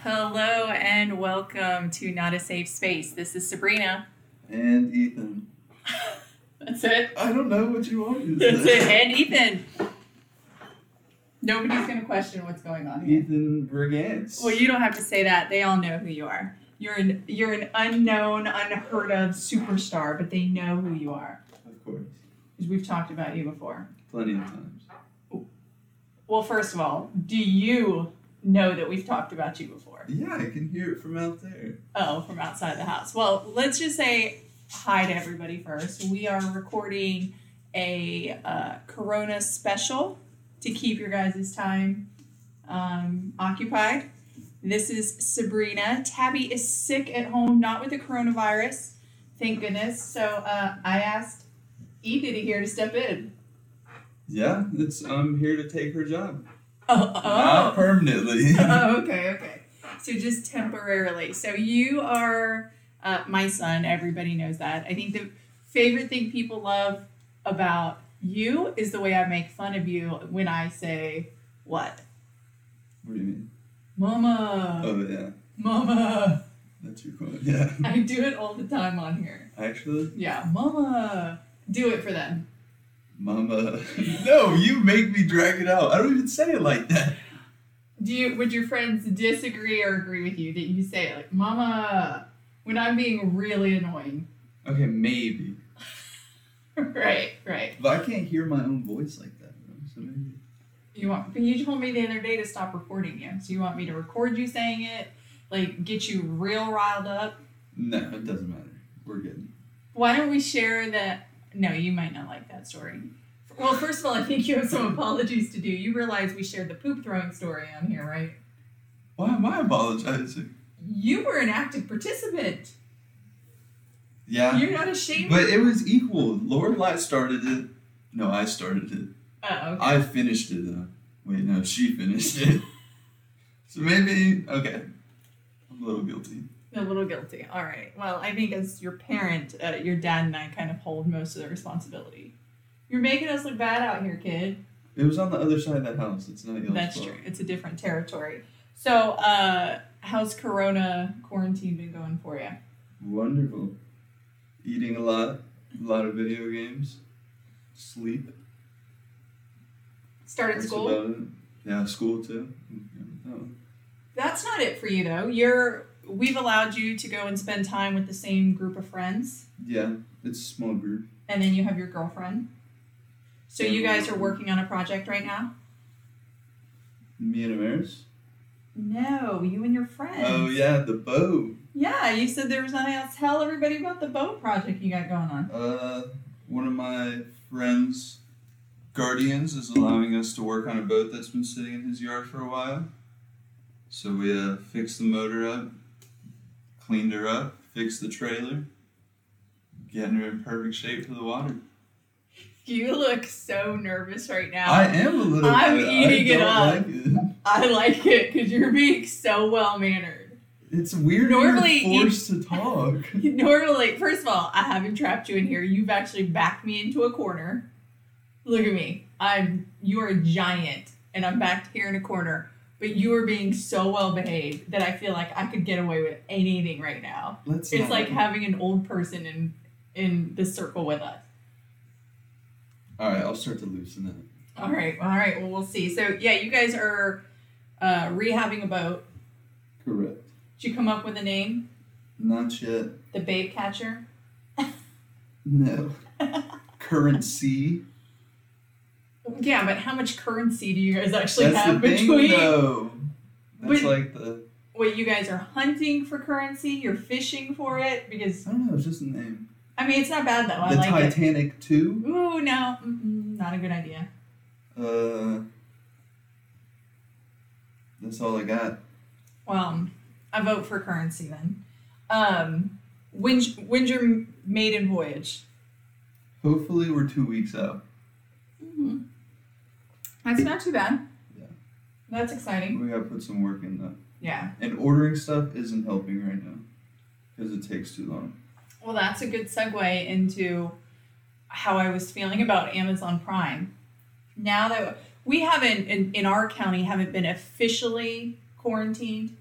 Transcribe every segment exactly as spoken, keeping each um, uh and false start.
Hello and welcome to Not a Safe Space. This is Sabrina. And Ethan. That's it? I don't know what you want to That's say. it. And Ethan. Nobody's going to question what's going on here. Ethan Brigance. Well, you don't have to say that. They all know who you are. You're an, you're an unknown, unheard of superstar, but they know who you are. Of course. Because we've talked about you before. Plenty of times. Well, first of all, do you know that we've talked about you before? Yeah, I can hear it from out there. Oh, from outside the house. Well, let's just say hi to everybody first. We are recording a uh, Corona special to keep your guys' time um, occupied. This is Sabrina. Tabby is sick at home, not with the coronavirus, thank goodness. So uh, I asked Ethan here to step in. Yeah, it's I'm here to take her job. Oh, oh. Not permanently. Oh, okay, okay. So just temporarily. So you are uh, my son. Everybody knows that. I think the favorite thing people love about you is the way I make fun of you when I say, what? What do you mean? Mama. Oh, yeah. Mama. That's your quote, yeah. I do it all the time on here. Actually? Yeah, mama. Do it for them. Mama. No, you make me drag it out. I don't even say it like that. Do you? Would your friends disagree or agree with you that you say it like, mama, when I'm being really annoying? Okay, maybe. Right, right. But I can't hear my own voice like that, though, so maybe. You want, but you told me the other day to stop recording you. So you want me to record you saying it, like get you real riled up? No, it doesn't matter. We're good. Why don't we share that? No, you might not like that story. Well, first of all, I think you have some apologies to do. You realize we shared the poop throwing story on here, right? Why am I apologizing? You were an active participant. Yeah. You're not ashamed? But it was equal. Lorelai started it. No, I started it. Oh, okay. I finished it, though. Wait, no, she finished it. So maybe, okay. I'm a little guilty. A little guilty. All right. Well, I think as your parent, uh, your dad and I kind of hold most of the responsibility. You're making us look bad out here, kid. It was on the other side of that house. It's not your That's fault. true. It's a different territory. So, uh, how's Corona quarantine been going for you? Wonderful. Eating a lot. A lot of video games. Sleep. Started That's school? about it. Yeah, school too. Oh. That's not it for you, though. You're... We've allowed you to go and spend time with the same group of friends. Yeah, it's a small group. And then you have your girlfriend. So you guys are working on a project right now? Me and Amaris? No, you and your friends. Oh, yeah, the boat. Yeah, you said there was nothing else. Tell everybody about the boat project you got going on. Uh, one of my friends, Guardians, is allowing us to work on a boat that's been sitting in his yard for a while. So we uh, fixed the motor up, cleaned her up, fixed the trailer, getting her in perfect shape for the water. You look so nervous right now. I am a little I'm bit. eating I it don't up. like it. I like it because you're being so well-mannered. It's weird Normally, when you're forced to talk. Normally, first of all, I haven't trapped you in here. You've actually backed me into a corner. Look at me. I'm. You are a giant, and I'm backed here in a corner. But you are being so well-behaved that I feel like I could get away with anything right now. Let's It's not. like having an old person in in the circle with us. All right, I'll start to loosen up. All right, all right. Well, we'll see. So, yeah, you guys are uh, rehabbing a boat. Correct. Did you come up with a name? Not yet. The Babe Catcher? No. Currency. Yeah, but how much currency do you guys actually That's have the thing, between? though. That's But- like the... Wait, you guys are hunting for currency? You're fishing for it? Because, I don't know, it's just a name. I mean, it's not bad, though. I the like Titanic two. it. Ooh, no. Mm-mm, not a good idea. Uh, that's all I got. Well, I vote for currency, then. Um, when's, when's your maiden voyage? Hopefully we're two weeks out. Mm-hmm. That's not too bad. Yeah. That's exciting. We gotta put some work in, though. Yeah. And ordering stuff isn't helping right now. Because it takes too long. Well, that's a good segue into how I was feeling about Amazon Prime. Now that we haven't, in, in our county, haven't been officially quarantined,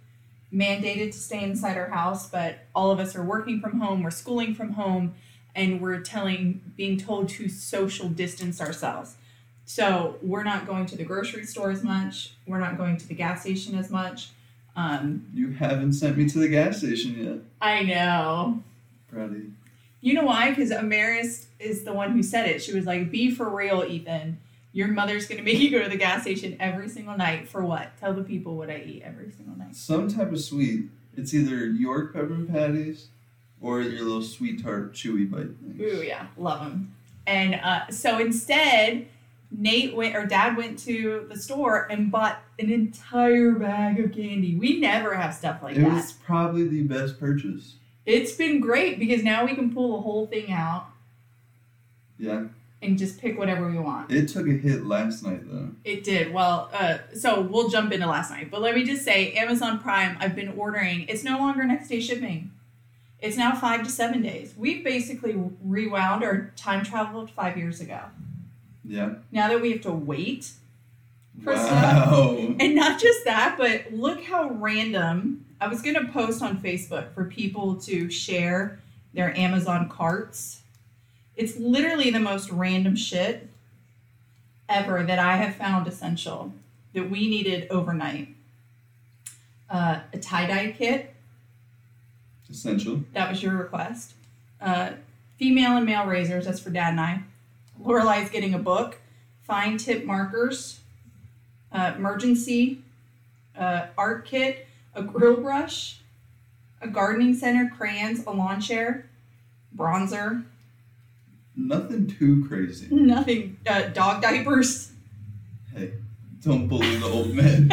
mandated to stay inside our house, but all of us are working from home, we're schooling from home, and we're telling, being told to social distance ourselves. So we're not going to the grocery store as much. We're not going to the gas station as much. Um, You haven't sent me to the gas station yet. I know. Proud of you. You know why? Because Amaris is the one who said it. She was like, be for real, Ethan. Your mother's going to make you go to the gas station every single night. For what? Tell the people what I eat every single night. Some type of sweet. It's either York peppermint patties or your little sweet tart chewy bite things. Ooh, yeah. Love them. And uh, so instead, Nate went, or Dad went to the store and bought an entire bag of candy. We never have stuff like it that. was probably the best purchase. It's been great because now we can pull the whole thing out. Yeah. And just pick whatever we want. It took a hit last night, though. It did. Well, uh, so we'll jump into last night. But let me just say, Amazon Prime, I've been ordering. It's no longer next day shipping. It's now five to seven days. We've basically rewound or time traveled five years ago. Yeah. Now that we have to wait for Wow. stuff. And not just that, but look how random. I was going to post on Facebook for people to share their Amazon carts. It's literally the most random shit ever that I have found essential that we needed overnight. Uh, a tie-dye kit. Essential. That was your request. Uh, female and male razors. That's for Dad and I. Lorelai's getting a book. Fine tip markers. Uh, emergency. Uh, art kit. A grill brush. A gardening center. Crayons. A lawn chair. Bronzer. Nothing too crazy. Nothing. Uh, dog diapers. Hey, don't bully the old men.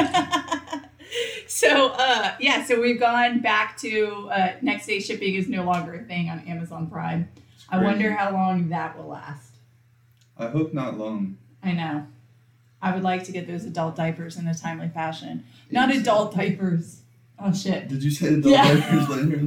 So, uh, yeah, so we've gone back to uh, next day shipping is no longer a thing on Amazon Prime. I wonder how long that will last. I hope not long. I know. I would like to get those adult diapers in a timely fashion. Not Exactly. adult diapers. Oh, shit. Did you say adult Yeah. diapers later?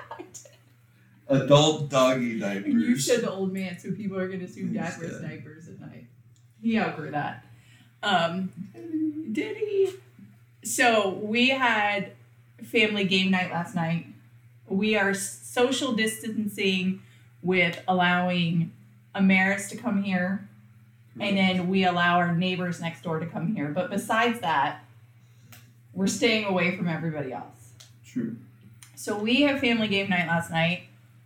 Adult doggy diapers. And you said the old man, so people are going to assume He's Dad wears dead. diapers at night. He outgrew that. Um, did he? So we had family game night last night. We are social distancing with allowing Amaris to come here, and then we allow our neighbors next door to come here. But besides that, we're staying away from everybody else. True. So we have family game night last night.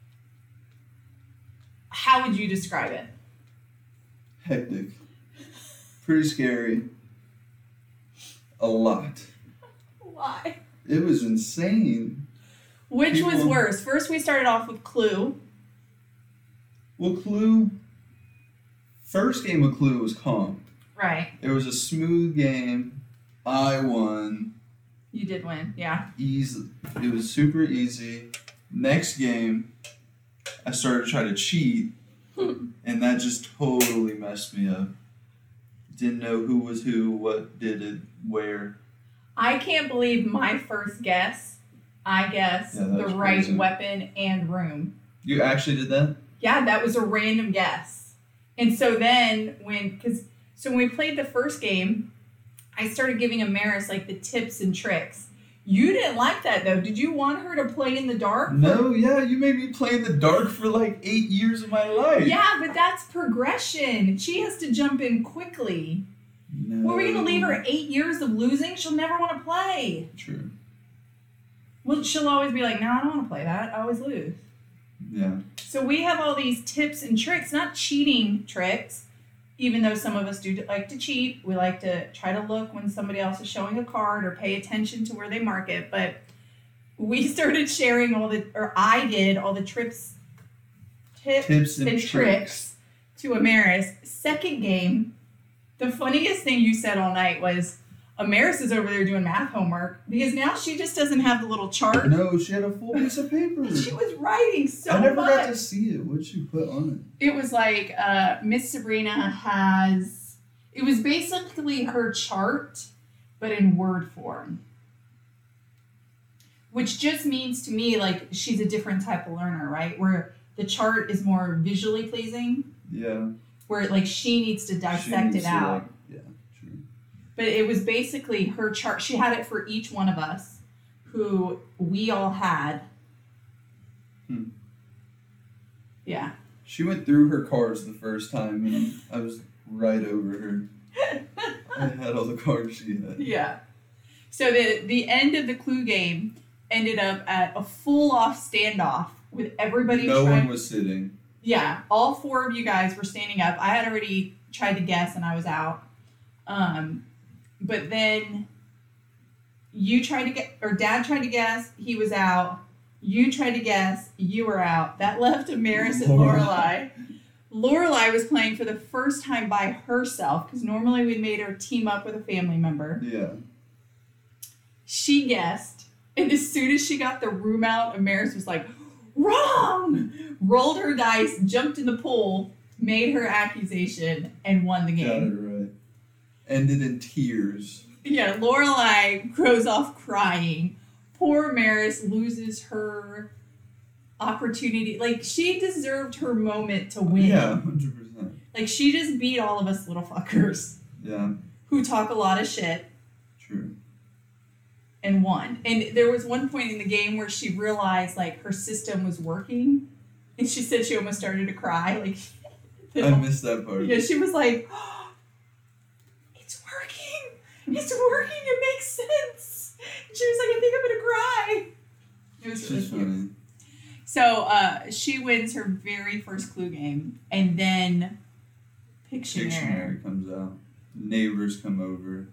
How would you describe it? Hectic. Pretty scary. A lot. Why? It was insane. Which People- was worse? First, we started off with Clue. Well, Clue. First game of Clue was calm. Right. It was a smooth game. I won. You did win. Yeah. Easy. It was super easy. Next game, I started to try to cheat, and that just totally messed me up. Didn't know who was who, what did it, where. I can't believe my first guess. I guessed Yeah, that the was right crazy. weapon and room. You actually did that? Yeah, that was a random guess. And so then when, because, so when we played the first game, I started giving Amaris like the tips and tricks. You didn't like that though. Did you want her to play in the dark? No, yeah, you made me play in the dark for like eight years of my life. Yeah, but that's progression. She has to jump in quickly. No. Were we going to leave her eight years of losing? She'll never want to play. True. Well, she'll always be like, no, I don't want to play that. I always lose. Yeah. So we have all these tips and tricks, not cheating tricks, even though some of us do like to cheat. We like to try to look when somebody else is showing a card or pay attention to where they mark it. But we started sharing all the, or I did, all the trips, tips, Tips and and tricks. tricks to Amaris. Second game, the funniest thing you said all night was, Amaris is over there doing math homework because now she just doesn't have the little chart. No, she had a full piece of paper. She was writing so I never much. got to see it. What'd she put on It was like uh, Miss Sabrina has. It was basically her chart, but in word form, which just means to me like she's a different type of learner, right? Where the chart is more visually pleasing, it? Yeah. where like she needs to She dissect needs it to, out. like- yeah, true. But it was basically her chart. She had it for each one of us who we all had. Hmm. Yeah. She went through her cards the first time, and I was right over her. I had all the cards she had. Yeah. So the the end of the Clue game ended up at a full off standoff with everybody. No trying, one was sitting. Yeah, all four of you guys were standing up. I had already tried to guess, and I was out. Um, but then you tried to get, or Dad tried to guess, he was out. You tried to guess, you were out. That left Amaris and Lorelai. Lorelai was playing for the first time by herself, because normally we made her team up with a family member. Yeah. She guessed, and as soon as she got the room out, Amaris was like, wrong! Rolled her dice, jumped in the pool, made her accusation, and won the game. Got it right. Ended in tears. Yeah, Lorelai goes off crying. Poor Maris loses her opportunity. Like, she deserved her moment to win. Yeah, one hundred percent. Like, she just beat all of us little fuckers. Yeah. Who talk a lot of shit. True. And won. And there was one point in the game where she realized, like, her system was working. And she said she almost started to cry. Like, I missed that part. Yeah, she was like, oh, it's working. It's working. It makes sense. And she was like, I think I'm going to cry. It was really She's cute. funny. So uh, she wins her very first Clue game. And then Pictionary. Pictionary comes out. Neighbors come over.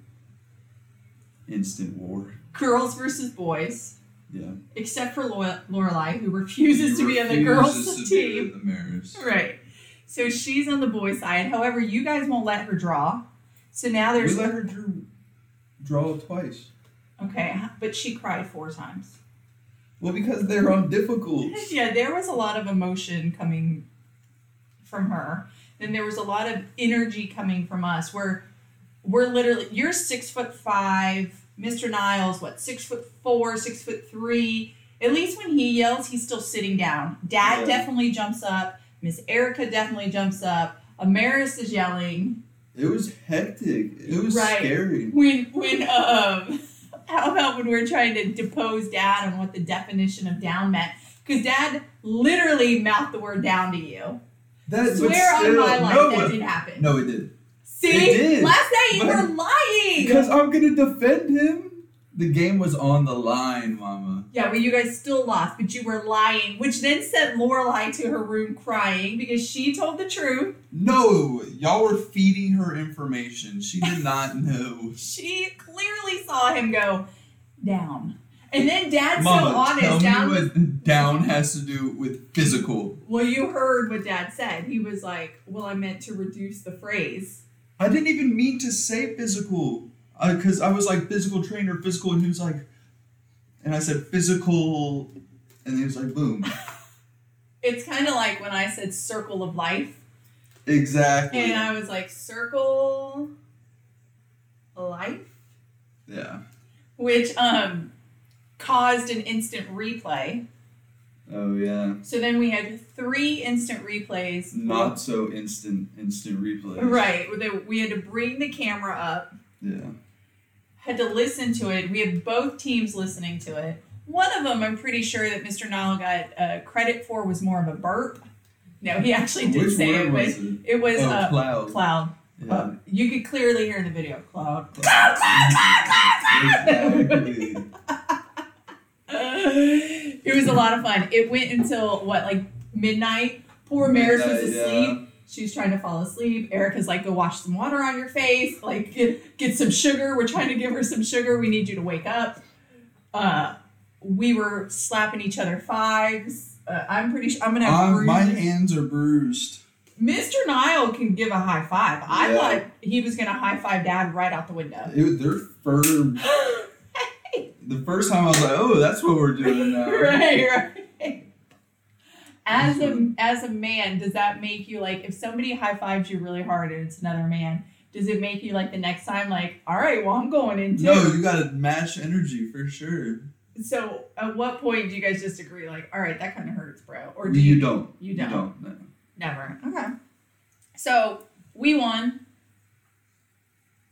Instant war. Girls versus boys. Yeah. Except for Lo- Lorelai, who refuses He to be on the refuses girls' to be team. with the Maris. Right. So she's on the boys' side. However, you guys won't let her draw. So now there's... We let her drew, draw twice. Okay, but she cried four times. Well, because they're on difficult. Yeah, there was a lot of emotion coming from her. Then there was a lot of energy coming from us where we're literally... You're six foot five. Mister Niles, what, six foot four, six foot three. At least when he yells, he's still sitting down. Dad Yeah. definitely jumps up. Miss Erica definitely jumps up. Amaris is yelling. It was hectic. It was Right. scary. When, when, um, how about when we were trying to depose Dad on what the definition of down meant? Because Dad literally mouthed the word down to you. That, Swear but still, on my life no, that didn't happen. No, it did. See? It did. Last night you But- were lying. Because I'm going to defend him. The game was on the line, Mama. Yeah, well, you guys still lost, but you were lying, which then sent Lorelai to her room crying because she told the truth. No, y'all were feeding her information. She did not know. She clearly saw him go down. And then Dad's Mama, so honest. tell down, me what down has to do with physical. Well, you heard what Dad said. He was like, well, I meant to reduce the phrase. I didn't even mean to say physical. Because I was like, physical trainer, physical, and he was like, and I said physical, and he was like, boom. It's kind of like when I said circle of life. Exactly. And I was like, circle life? Yeah. Which um caused an instant replay. Oh, yeah. So then we had three instant replays. Not so instant, instant replay. Right. We had to bring the camera up. Yeah. Had to listen to it. We had both teams listening to it. One of them, I'm pretty sure that Mister Nile got uh, credit for was more of a burp. No, he actually did Which say word it. was But it? it was Oh, uh, cloud. Cloud. Yeah. Uh, you could clearly hear in the video. Cloud. Exactly. It was a lot of fun. It went until, what, like midnight? Poor Maris was Midnight, asleep. yeah. She was trying to fall asleep. Erica's like, go wash some water on your face. Like, get, get some sugar. We're trying to give her some sugar. We need you to wake up. Uh, we were slapping each other fives. Uh, I'm pretty sure I'm going to have Um, my bruises. hands are bruised. Mister Nile can give a high five. I Yeah. thought he was going to high five Dad right out the window. It was, they're firm. The first time I was like, oh, that's what we're doing now. Right, right. As a as a man, does that make you like if somebody high fives you really hard and it's another man? Does it make you like the next time like, all right, well I'm going in too? No, you gotta match energy for sure. So at what point do you guys just agree like, all right, that kind of hurts, bro? Or do you, you, don't. You don't. You don't. No. Never. Okay. So we won.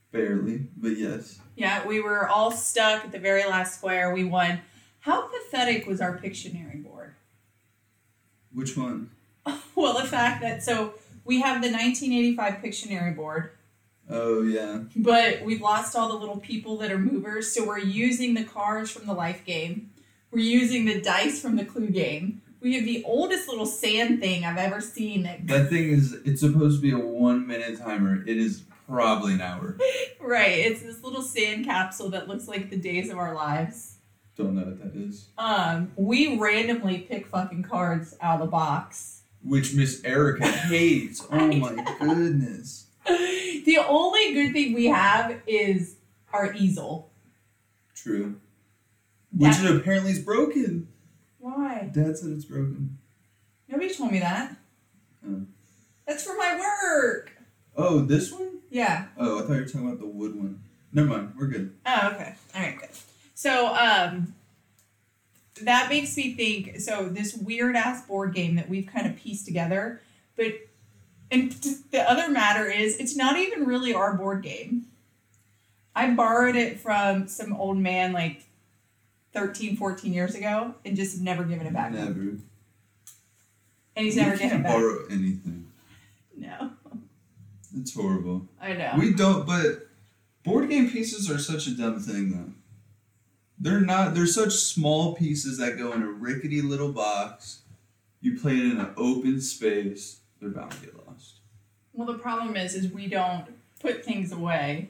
Barely, but yes. Yeah, we were all stuck at the very last square. We won. How pathetic was our Pictionary board? Which one? Well, the fact that, so we have the nineteen eighty-five Pictionary board. Oh, yeah. But we've lost all the little people that are movers, so we're using the cards from the Life game. We're using the dice from the Clue game. We have the oldest little sand thing I've ever seen. That, that thing is, it's supposed to be a one minute timer. It is probably an hour. Right, it's this little sand capsule that looks like the days of our lives. Don't know what that is. Um, we randomly pick fucking cards out of the box. Which Miss Erica hates. Oh my goodness. The only good thing we have is our easel. True. Which That, apparently is broken. Why? Dad said it's broken. Nobody told me that. Oh. That's for my work. Oh, this one? Yeah. Oh, I thought you were talking about the wood one. Never mind. We're good. Oh, okay. All right, good. So, um, that makes me think, so this weird-ass board game that we've kind of pieced together, but, and the other matter is, it's not even really our board game. I borrowed it from some old man, like, thirteen, fourteen years ago, and just never given it back. Never. And he's You never given it can't back. borrow anything. No. It's horrible. I know. We don't, but board game pieces are such a dumb thing, though. They're not, they're such small pieces that go in a rickety little box. You play it in an open space, they're bound to get lost. Well, the problem is, is we don't put things away.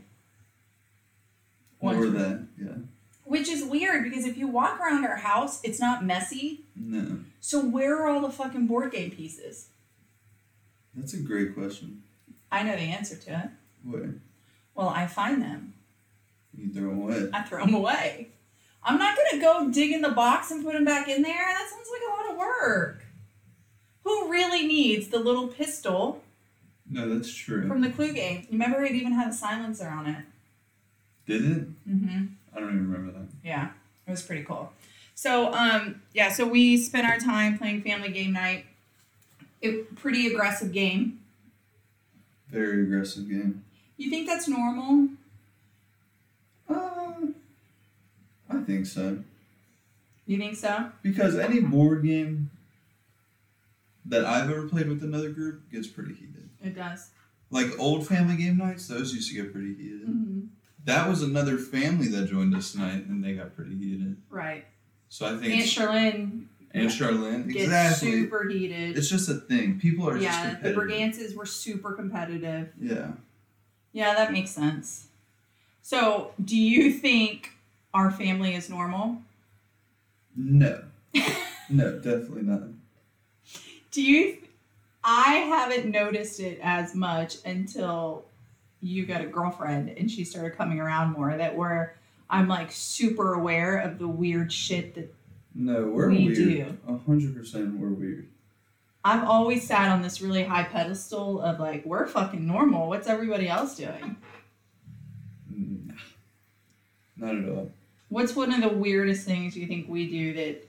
Or Once- that, yeah. Which is weird, because if you walk around our house, it's not messy. No. So where are all the fucking board game pieces? That's a great question. I know the answer to it. Where? Well, I find them. You throw them away. I throw them away. I'm not going to go dig in the box and put them back in there. That sounds like a lot of work. Who really needs the little pistol No, that's true. from the Clue game? You remember it even had a silencer on it? Did it? Mm-hmm. I don't even remember that. Yeah, it was pretty cool. So, um, yeah, so we spent our time playing family game night. It pretty aggressive game. Very aggressive game. You think that's normal? Uh, I think so. You think so? Because any board game that I've ever played with another group gets pretty heated. It does. Like old family game nights, those used to get pretty heated. Mm-hmm. That was another family that joined us tonight, and they got pretty heated. Right. So I think Aunt it's- Charlene and Charlene, gets exactly. super heated. It's just a thing. People are just Yeah, the competitive. Bergances were super competitive. Yeah. Yeah, that makes sense. So, do you think our family is normal? No. No, definitely not. Do you? I haven't noticed it as much until you got a girlfriend and she started coming around more. That where I'm like super aware of the weird shit that No, we're We weird. do. A hundred percent, we're weird. I've always sat on this really high pedestal of like, we're fucking normal. What's everybody else doing? Nah. Not at all. What's one of the weirdest things you think we do that?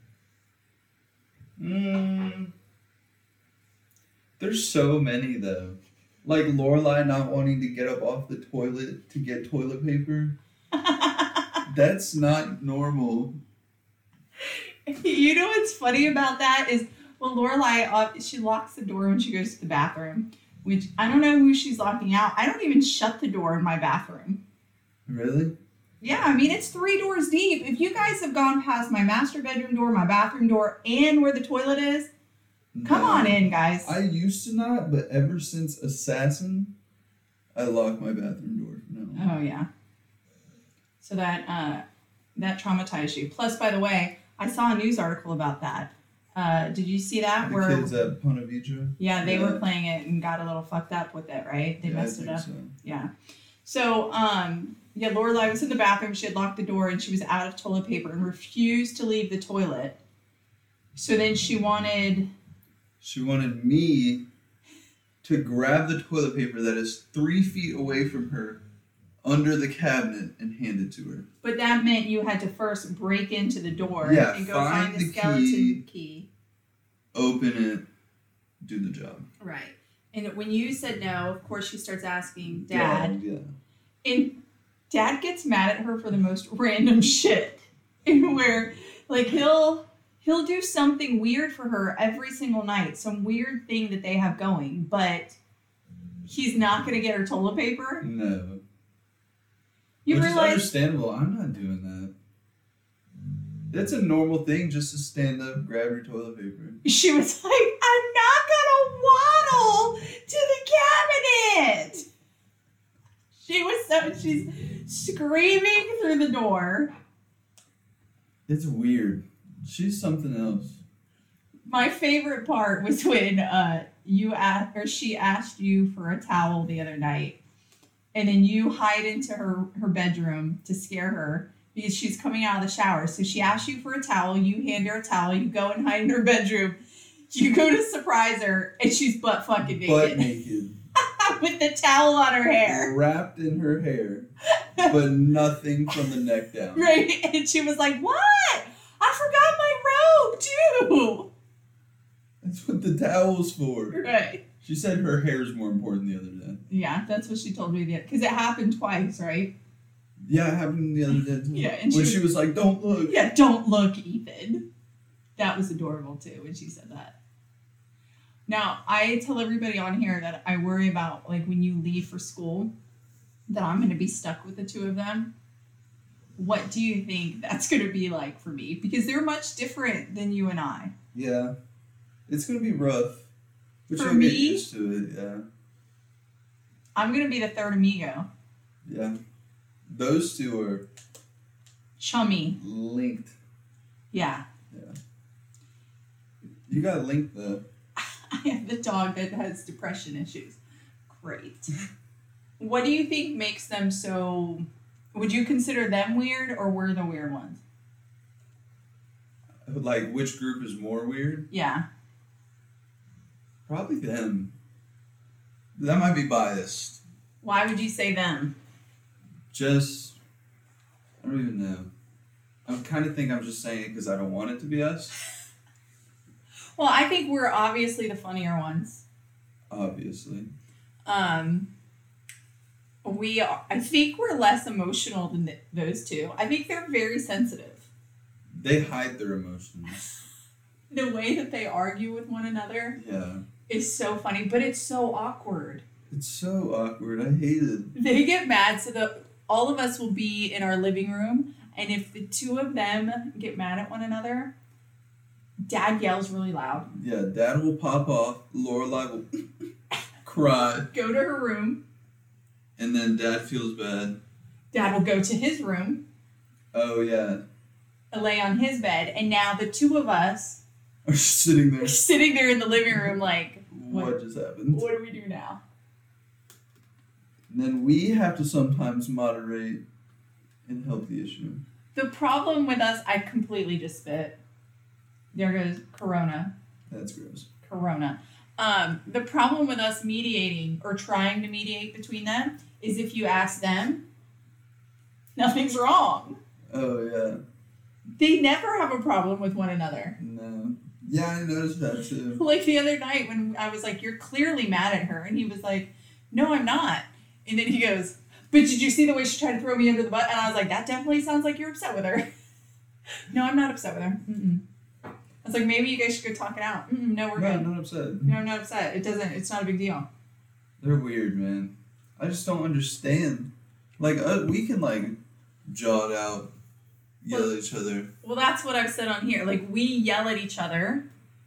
Mm, there's so many though. Like Lorelai not wanting to get up off the toilet to get toilet paper. That's not normal. You know what's funny about that is, well, Lorelai, uh, she locks the door when she goes to the bathroom, which I don't know who she's locking out. I don't even shut the door in my bathroom. Really? Yeah, I mean, it's three doors deep. If you guys have gone past my master bedroom door, my bathroom door, and where the toilet is, come No. on in, guys. I used to not, but ever since Assassin, I lock my bathroom door now. Oh, yeah. So that, uh, that traumatized you. Plus, by the way, I saw a news article about that. Uh, did you see that? The Where kids at Ponte Vedra? Yeah, they Yeah. were playing it and got a little fucked up with it, right? They Yeah, I messed it think up. so. Yeah. So, um, yeah, Lorelai was in the bathroom. She had locked the door and she was out of toilet paper and refused to leave the toilet. So then she wanted... She wanted me to grab the toilet paper that is three feet away from her under the cabinet and hand it to her. But that meant you had to first break into the door Yeah, and go find find the, the skeleton key. key. Open it, do the job. Right. And when you said no, of course she starts asking Dad. Yeah. And Dad gets mad at her for the most random shit. And where, like, he'll he'll do something weird for her every single night. Some weird thing that they have going. But he's not going to get her toilet paper. No. You Which realize... is understandable. I'm not doing that. That's a normal thing, just to stand up, grab your toilet paper. She was like, I'm not gonna waddle to the cabinet. She was so, she's screaming through the door. It's weird. She's something else. My favorite part was when uh, you asked, or she asked you for a towel the other night, and then you hide into her, her bedroom to scare her. Because she's coming out of the shower. So she asks you for a towel. You hand her a towel. You go and hide in her bedroom. You go to surprise her. And she's butt fucking naked. Butt naked. With the towel on her hair. Wrapped in her hair. But nothing from the neck down. Right. And she was like, what? I forgot my robe too. That's what the towel's for. Right. She said her hair's more important the other day. Yeah, that's what she told me. Because it happened twice, right? Yeah, it happened the other day too. Yeah, and when she, she was like, don't look. Yeah, don't look, Ethan. That was adorable too when she said that. Now, I tell everybody on here that I worry about, like, when you leave for school, that I'm going to be stuck with the two of them. What do you think that's going to be like for me? Because they're much different than you and I. Yeah. It's going to be rough. But For you'll me, get used to it, yeah. I'm going to be the third amigo. Yeah. Those two are chummy. Linked. Yeah. Yeah. You got linked though. I have the dog that has depression issues. Great. What do you think makes them so... Would you consider them weird or we're the weird ones? Like, which group is more weird? Yeah. Probably them. That might be biased. Why would you say them? Just, I don't even know. I kind of think I'm just saying it because I don't want it to be us. Well, I think we're obviously the funnier ones. Obviously. Um, we are, I think we're less emotional than th- those two. I think they're very sensitive. They hide their emotions. The way that they argue with one another yeah. is so funny, but it's so awkward. It's so awkward. I hate it. They get mad, so the all of us will be in our living room, and if the two of them get mad at one another, Dad yells really loud. Yeah, Dad will pop off. Lorelai will cry. Go to her room. And then Dad feels bad. Dad will go to his room. Oh, yeah. Lay on his bed, and now the two of us are sitting there. Are sitting there in the living room like, what, what just happened? What do we do now? And then we have to sometimes moderate and help the issue. The problem with us, I completely just spit. There goes Corona. That's gross. Corona. Um, the problem with us mediating or trying to mediate between them is if you ask them, nothing's wrong. Oh, yeah. They never have a problem with one another. No. Yeah, I noticed that too. Like the other night when I was like, you're clearly mad at her. And he was like, no, I'm not. And then he goes, but did you see the way she tried to throw me under the bus? And I was like, that definitely sounds like you're upset with her. No, I'm not upset with her. Mm-mm. I was like, maybe you guys should go talk it out. Mm-mm, no, we're no, good. I'm not upset. No, I'm not upset. It doesn't, it's not a big deal. They're weird, man. I just don't understand. Like, uh, we can, like, jaw it out, yell well, at each other. Well, that's what I've said on here. Like, we yell at each other,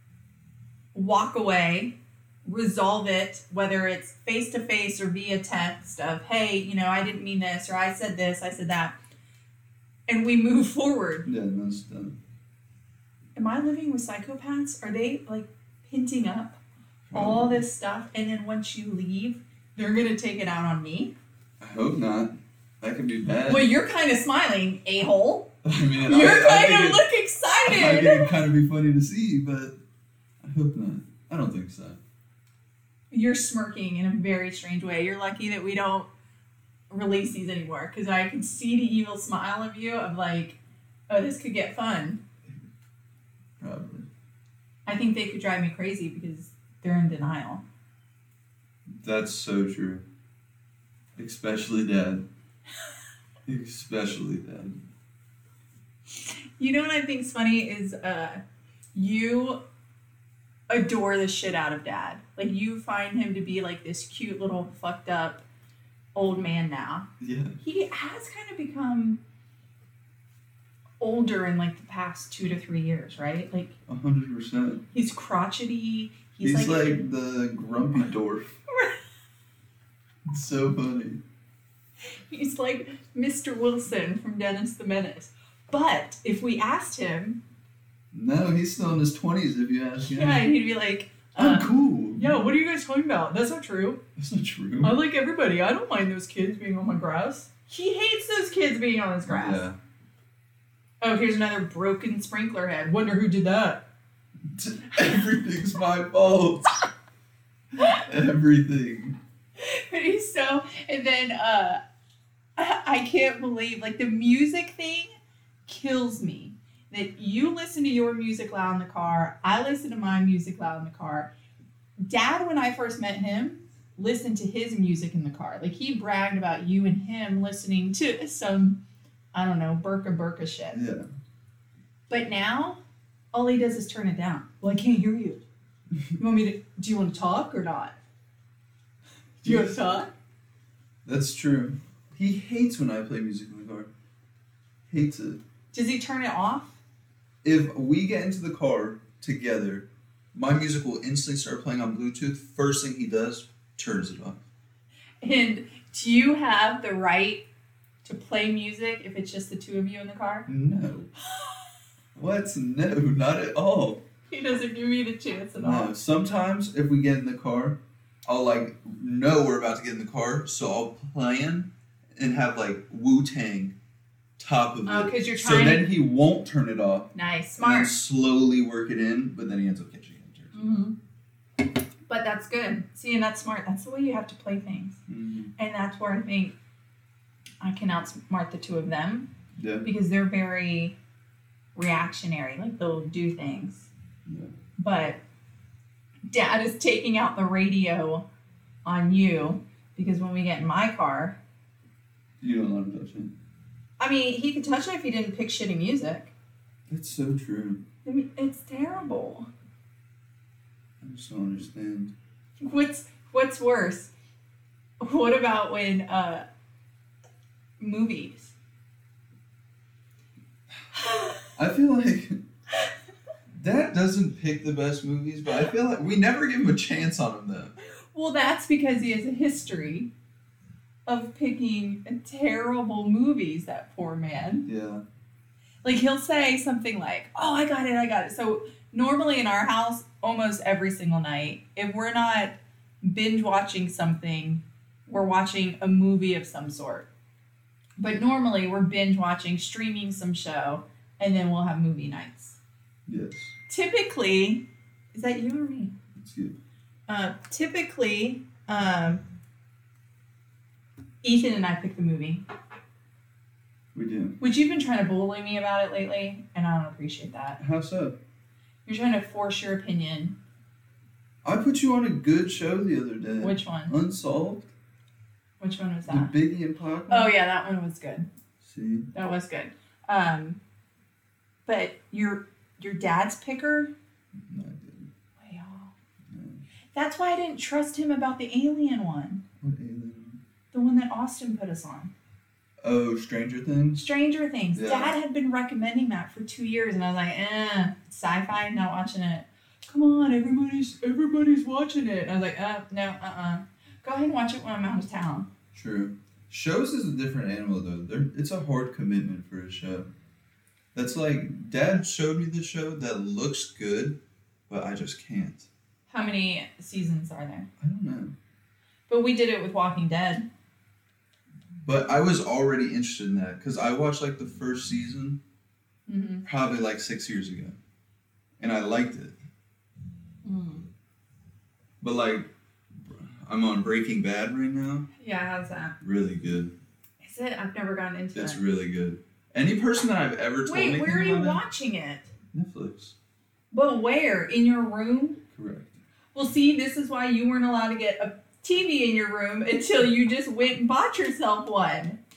walk away, resolve it, whether it's face-to-face or via text of, hey, you know, I didn't mean this, or I said this, I said that. And we move forward. Yeah, no, it's done. Am I living with psychopaths? Are they, like, hinting up all this stuff, and then once you leave, they're going to take it out on me? I hope not. That could be bad. Well, you're kind of smiling, a-hole. I mean, you're I, kind I of it, look excited. I think it'd kind of be funny to see, but I hope not. I don't think so. You're smirking in a very strange way. You're lucky that we don't release these anymore, because I can see the evil smile of you of like, oh, this could get fun. Probably. I think they could drive me crazy because they're in denial. That's so true. Especially Dad. Especially then. You know what I think's funny is uh, you adore the shit out of Dad. Like, you find him to be like this cute little fucked up old man now. Yeah. He has kind of become older in like the past two to three years, right? Like, A hundred percent. he's crotchety. He's, He's like, like the grumpy dwarf. It's so funny. he's like Mister Wilson from Dennis the Menace. But if we asked him, No, he's still in his twenties if you ask him. yeah, he'd be like, I'm uh, cool. yeah, what are you guys talking about? That's not true. That's not true. I like everybody. I don't mind those kids being on my grass. He hates those kids being on his grass. Yeah. Oh, here's another broken sprinkler head. Wonder who did that. Everything's my fault. Everything. But he's so, and then uh, I, I can't believe, like, the music thing kills me. That you listen to your music loud in the car, I listen to my music loud in the car. Dad, when I first met him, listened to his music in the car. Like, he bragged about you and him listening to some, I don't know, Burka Burka shit. Yeah. But now, all he does is turn it down. Well, I can't hear you. You want me to, do you want to talk or not? Do you want to talk? That's true. He hates when I play music in the car. Hates it. Does he turn it off? If we get into the car together, my music will instantly start playing on Bluetooth. First thing he does, turns it off. And do you have the right to play music if it's just the two of you in the car? No. What? No, not at all. He doesn't give me the chance at all. No. Sometimes if we get in the car, I'll like know we're about to get in the car, so I'll plan and have like Wu-Tang top of it. Oh, because you're So trying then to... he won't turn it off. Nice. And then Smart. slowly work it in, but then he ends up catching it. Mm-hmm. But that's good. See, and that's smart. That's the way you have to play things. Mm-hmm. And that's where I think I can outsmart the two of them. Yeah. Because they're very reactionary. Like, they'll do things. Yeah. But Dad is taking out the radio on you because when we get in my car, You don't let him touch it. I mean, he could touch it if he didn't pick shitty music. It's so true. I mean, it's terrible. I just don't understand. What's what's worse? What about when uh movies? I feel like Dad doesn't pick the best movies, but I feel like we never give him a chance on them though. Well, that's because he has a history of picking terrible movies, that poor man. Yeah. Like, he'll say something like, oh, I got it, I got it. So normally in our house, almost every single night, if we're not binge watching something, we're watching a movie of some sort. But normally we're binge watching, streaming some show, and then we'll have movie nights. Yes. Typically, is that you or me? It's good. Uh, typically, um, Ethan and I pick the movie. We do. Which you've been trying to bully me about it lately, and I don't appreciate that. How so? You're trying to force your opinion. I put you on a good show the other day. Which one? Unsolved. Which one was The that? Biggie and Pac. Oh yeah, that one was good. See? That was good. Um, but your your dad's picker. No, I didn't. Wow. No. That's why I didn't trust him about the alien one. What alien? The one that Austin put us on. Oh, Stranger Things? Stranger Things. Yeah. Dad had been recommending that for two years, and I was like, eh, sci-fi, not watching it. Come on, everybody's everybody's watching it. And I was like, uh, no, uh-uh. Go ahead and watch it when I'm out of town. True. Shows is a different animal, though. They're, it's a hard commitment for a show. That's like, Dad showed me the show that looks good, but I just can't. How many seasons are there? I don't know. But we did it with Walking Dead. But I was already interested in that, because I watched, like, the first season Mm-hmm. probably, like, six years ago. And I liked it. Mm. But, like, I'm on Breaking Bad right now. Yeah, how's that? Really good. Is it? I've never gotten into It's it. really good. Any person that I've ever told Wait, anything where are you about watching it? it, Netflix. But where? In your room? Correct. Well, see, this is why you weren't allowed to get a T V in your room until you just went and bought yourself one.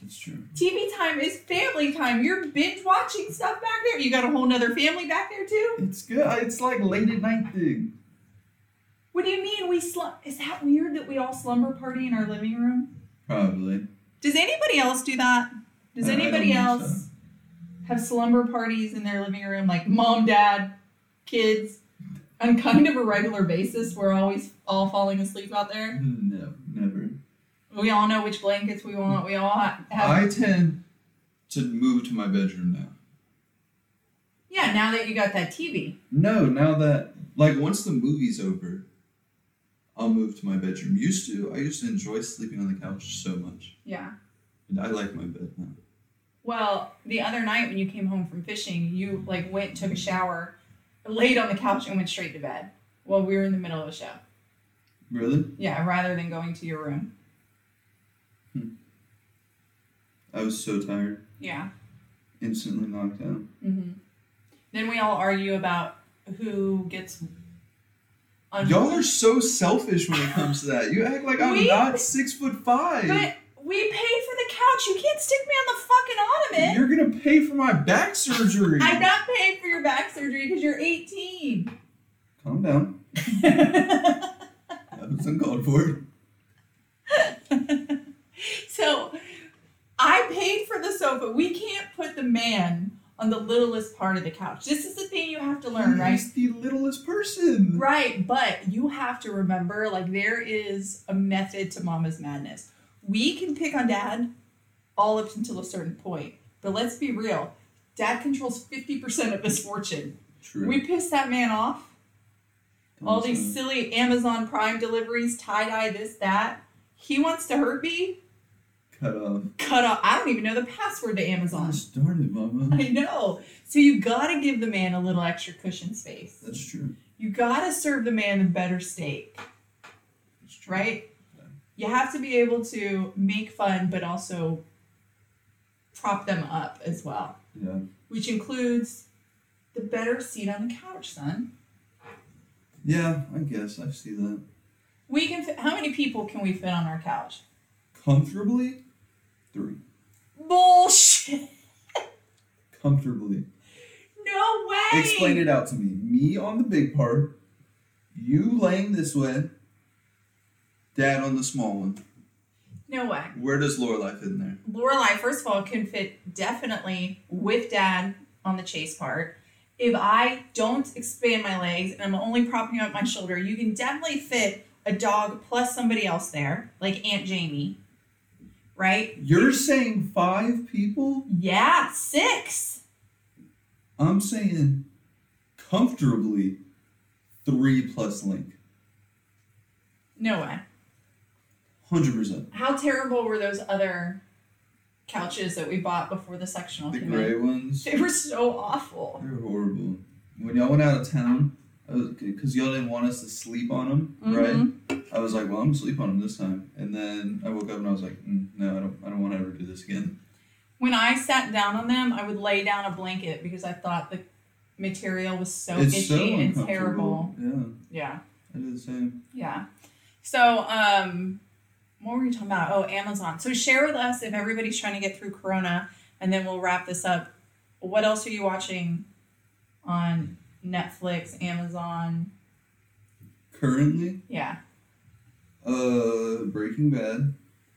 That's true. T V time is family time. You're binge watching stuff back there. You got a whole nother family back there too? It's good. It's like late at night thing. What do you mean we slum? Is that weird that we all slumber party in our living room? Probably. Does anybody else do that? Does I- I don't anybody think else so. have slumber parties in their living room, like mom, dad, kids, on kind of a regular basis? We're always all falling asleep out there. No, never. We all know which blankets we want. We all ha- have. I tend to move to my bedroom now. Yeah, now that you got that T V. No, now that, like, once the movie's over, I'll move to my bedroom. Used to, I used to enjoy sleeping on the couch so much. Yeah. And I like my bed now. Well, the other night when you came home from fishing, you like went, took a shower, laid on the couch, and went straight to bed while we were in the middle of a show. Really? Yeah, rather than going to your room. Hmm. I was so tired. Yeah. Instantly knocked out. Mm-hmm. Then we all argue about who gets. Un- Y'all are so selfish when it comes to that. You act like I'm We- not six foot five. But we paid for the couch. You can't stick me on the fucking ottoman. You're gonna pay for my back surgery. I'm not paying for your back surgery because you're eighteen. Calm down. That was uncalled for. So, I paid for the sofa. We can't put the man on the littlest part of the couch. This is the thing you have to learn, right? He's the littlest person. Right, but you have to remember, like, there is a method to Mama's madness. We can pick on Dad all up until a certain point. But let's be real. Dad controls fifty percent of his fortune. True. We piss that man off. All these silly Amazon Prime deliveries, tie-dye, this, that. He wants to hurt me. Cut off. Cut off. I don't even know the password to Amazon. Get started, Mama. I know. So you gotta give the man a little extra cushion space. That's true. You gotta serve the man a better steak, That's true. right? Yeah. You have to be able to make fun, but also prop them up as well, Yeah. which includes the better seat on the couch, son. Yeah, I guess I see that. We can. Fit, how many people can we fit on our couch? Comfortably, three. Bullshit. Comfortably. No way. Explain it out to me. Me on the big part, you laying this way, Dad on the small one. No way. Where does Lorelai fit in there? Lorelai, first of all, can fit definitely with Dad on the chase part. If I don't expand my legs and I'm only propping up my shoulder, you can definitely fit a dog plus somebody else there, like Aunt Jamie, right? You're saying five people? Yeah, six. I'm saying comfortably three plus Link. No way. one hundred percent. How terrible were those other couches that we bought before the sectional The came gray in? ones, They were so awful. they're horrible. When y'all went out of town, because y'all didn't want us to sleep on them, Mhm. right? I was like, well, I'm gonna sleep on them this time. And then I woke up and I was like, mm, no, I don't, I don't want to ever do this again. When I sat down on them, I would lay down a blanket because I thought the material was so it's itchy so and uncomfortable. terrible. Yeah, Yeah, I did the same. yeah. So, um, what were you talking about? Oh, Amazon. So share with us if everybody's trying to get through Corona, and then we'll wrap this up. What else are you watching on Netflix, Amazon? Currently, Yeah. uh, Breaking Bad,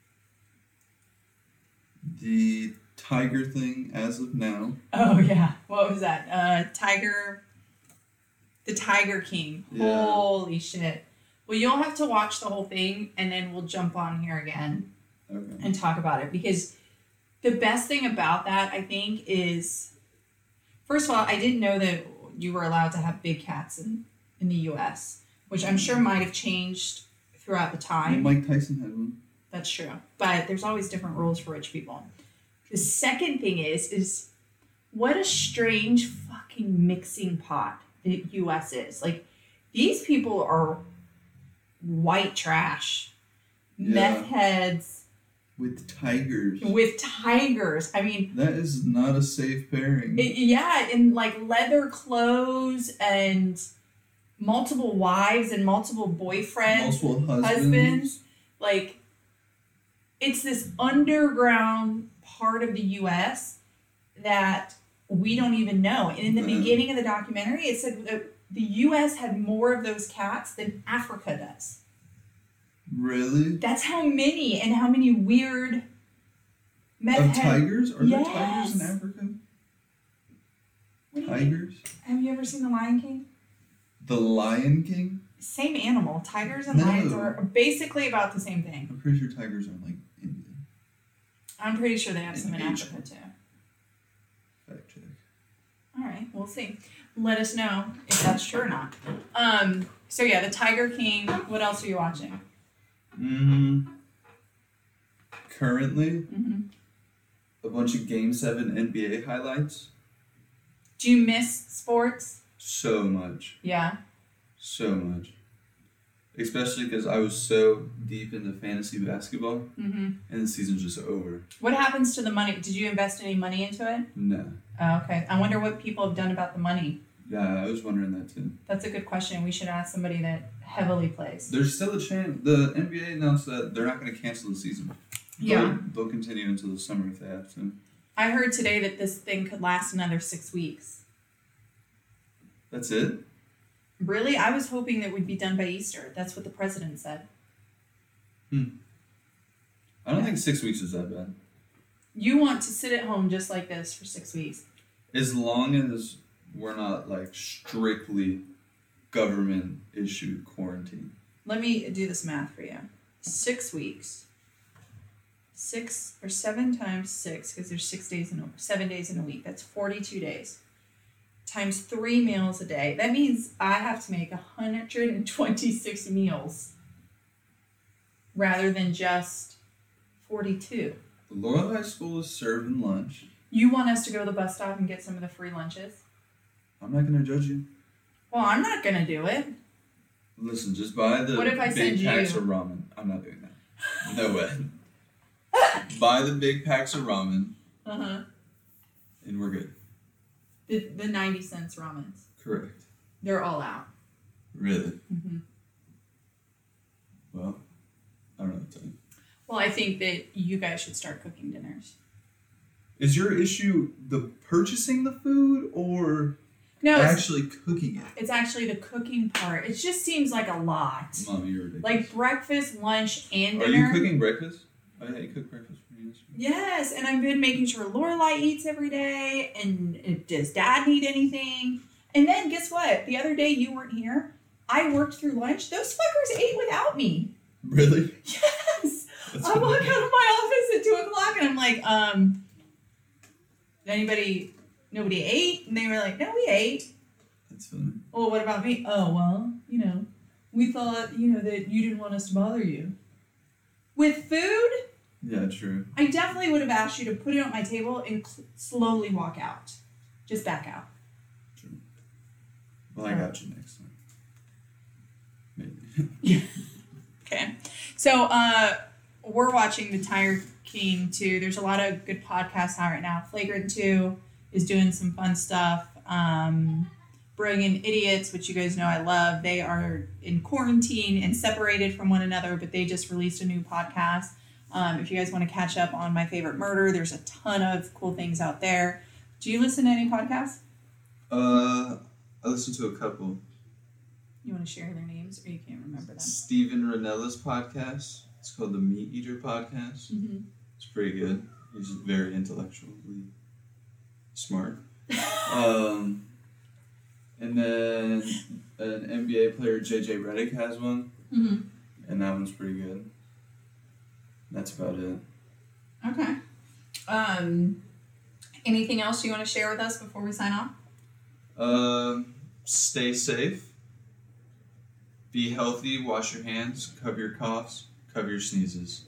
the Tiger thing as of now. Oh yeah. What was that? Uh, Tiger. The Tiger King. Yeah. Holy shit. Well, you'll have to watch the whole thing, and then we'll jump on here again Okay. and talk about it, because the best thing about that, I think, is, first of all, I didn't know that you were allowed to have big cats in, in the U S, which I'm sure might have changed throughout the Well, time. Mike Tyson had one. That's true. But there's always different rules for rich people. The second thing is, is what a strange fucking mixing pot the U S is. Like, these people are white trash, Yeah. meth heads With tigers. with tigers. I mean, That is not a safe pairing. it, yeah, in like leather clothes and multiple wives and multiple boyfriends, Multiple husbands. husbands. Like, it's this underground part of the U S that we don't even know. And in the Mm. beginning of the documentary, it said that the U S had more of those cats than Africa does. Really? That's how many and how many weird meth Of head- tigers? Are Yes. there tigers in Africa? What do you think? Tigers? Have you ever seen The Lion King? The Lion King? Same animal. Tigers and No. lions are basically about the same thing. I'm pretty sure tigers are in, like India. I'm pretty sure they have some in In Asia. Africa too. Fact check. All right, we'll see. Let us know if that's true or not. Um, so yeah, the Tiger King. What else are you watching? Mm, currently, Mm-hmm. a bunch of Game seven N B A highlights. Do you miss sports? So much. Yeah. So much. Especially because I was so deep into fantasy basketball, Mm-hmm. and the season's just over. What happens to the money? Did you invest any money into it? No. Oh, okay. I wonder what people have done about the money. Yeah, I was wondering that too. That's a good question. We should ask somebody that heavily plays. There's still a chance. The N B A announced that they're not going to cancel the season. Yeah. They'll, they'll continue until the summer if they have to. I heard today that this thing could last another six weeks. That's it? Really? I was hoping that we'd be done by Easter. That's what the president said. I don't think six weeks is that bad. You want to sit at home just like this for six weeks. As long as we're not like strictly government issued quarantine. Let me do this math for you. Six weeks. Six or seven times six, because there's six days in a seven days in a week. That's forty-two days. Times three meals a day. That means I have to make one hundred twenty-six meals rather than just forty-two. Laurel High School is serving lunch. You want us to go to the bus stop and get some of the free lunches? I'm not going to judge you. Well, I'm not going to do it. Listen, just buy the What if I big send packs you- of ramen. I'm not doing that. No way. Buy the big packs of ramen, Uh-huh. and we're good. The, the ninety cents ramens. Correct. They're all out. Really? Mm-hmm. Well, I don't know what to tell you. Well, I think that you guys should start cooking dinners. Is your issue the purchasing the food or No, it's, actually cooking it? it's actually the cooking part. It just seems like a lot. Mom, you're ridiculous. Like breakfast, lunch, and Are dinner. you cooking breakfast? Oh yeah, you cook breakfast for me yesterday. Yes, and I've been making sure Lorelai eats every day. And it, does Dad need anything? And then guess what? The other day you weren't here. I worked through lunch. Those fuckers ate without me. Really? Yes. That's I walk funny. out of my office at two o'clock and I'm like, um, did anybody, nobody ate? And they were like, no, we ate. That's funny. Well, what about me? Oh, well, you know, we thought, you know, that you didn't want us to bother you. With food, Yeah, true. I definitely would have asked you to put it on my table and cl- slowly walk out. Just back out. True. Well, I got you next time. Maybe. Okay. So, uh, we're watching The Tiger King two. There's a lot of good podcasts out right now. Flagrant two is doing some fun stuff. Um, Brilliant Idiots, which you guys know I love, they are in quarantine and separated from one another, but they just released a new podcast. Um, if you guys want to catch up on My Favorite Murder, there's a ton of cool things out there. Do you listen to any podcasts? Uh, I listened to a couple. You want to share their names, or you can't remember them? Stephen Ranella's podcast. It's called the Meat Eater Podcast. Mm-hmm. It's pretty good. He's very intellectually smart. um, and then an N B A player, J J Redick, has one, Mm-hmm. and that one's pretty good. That's about it. Okay. Um, anything else you want to share with us before we sign off? Um, stay safe. Be healthy. Wash your hands. Cover your coughs. Cover your sneezes.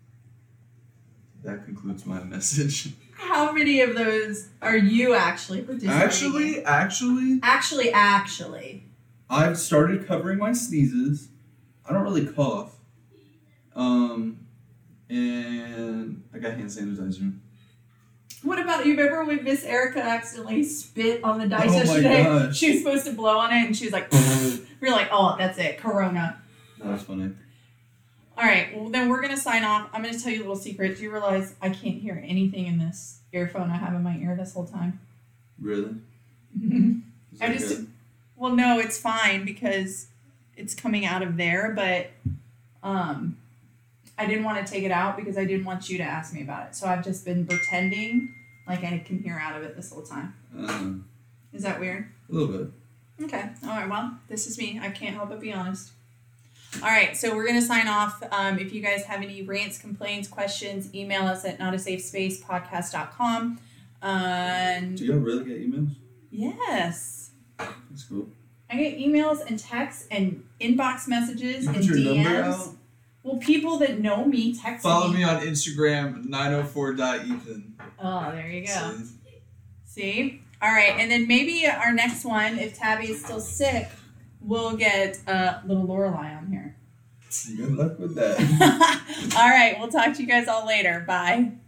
That concludes my message. How many of those are you actually participating Actually, in? actually, Actually, actually. I've started covering my sneezes. I don't really cough. Um, and I got hand sanitizer. What about, you remember when Miss Erica accidentally spit on the dice Oh my yesterday? gosh. She was supposed to blow on it and she was like, we were like, oh, that's it, Corona. That was funny. All right, well, then we're going to sign off. I'm going to tell you a little secret. Do you realize I can't hear anything in this earphone I have in my ear this whole time? Really? I just, good? Well, no, it's fine because it's coming out of there, but um, I didn't want to take it out because I didn't want you to ask me about it. So I've just been pretending like I can hear out of it this whole time. Um, Is that weird? A little bit. Okay. All right. Well, this is me. I can't help but be honest. All right. So we're going to sign off. Um, if you guys have any rants, complaints, questions, email us at not a safe space podcast dot com. And do y'all really get emails? Yes. That's cool. I get emails and texts and inbox messages you and put your D Ms. Number out? Well, people that know me text Follow me. me on Instagram, nine oh four dot ethan. Oh, there you go. See? See? All right. And then maybe our next one, if Tabby is still sick, we'll get uh, little Lorelei on here. Good luck with that. All right. We'll talk to you guys all later. Bye.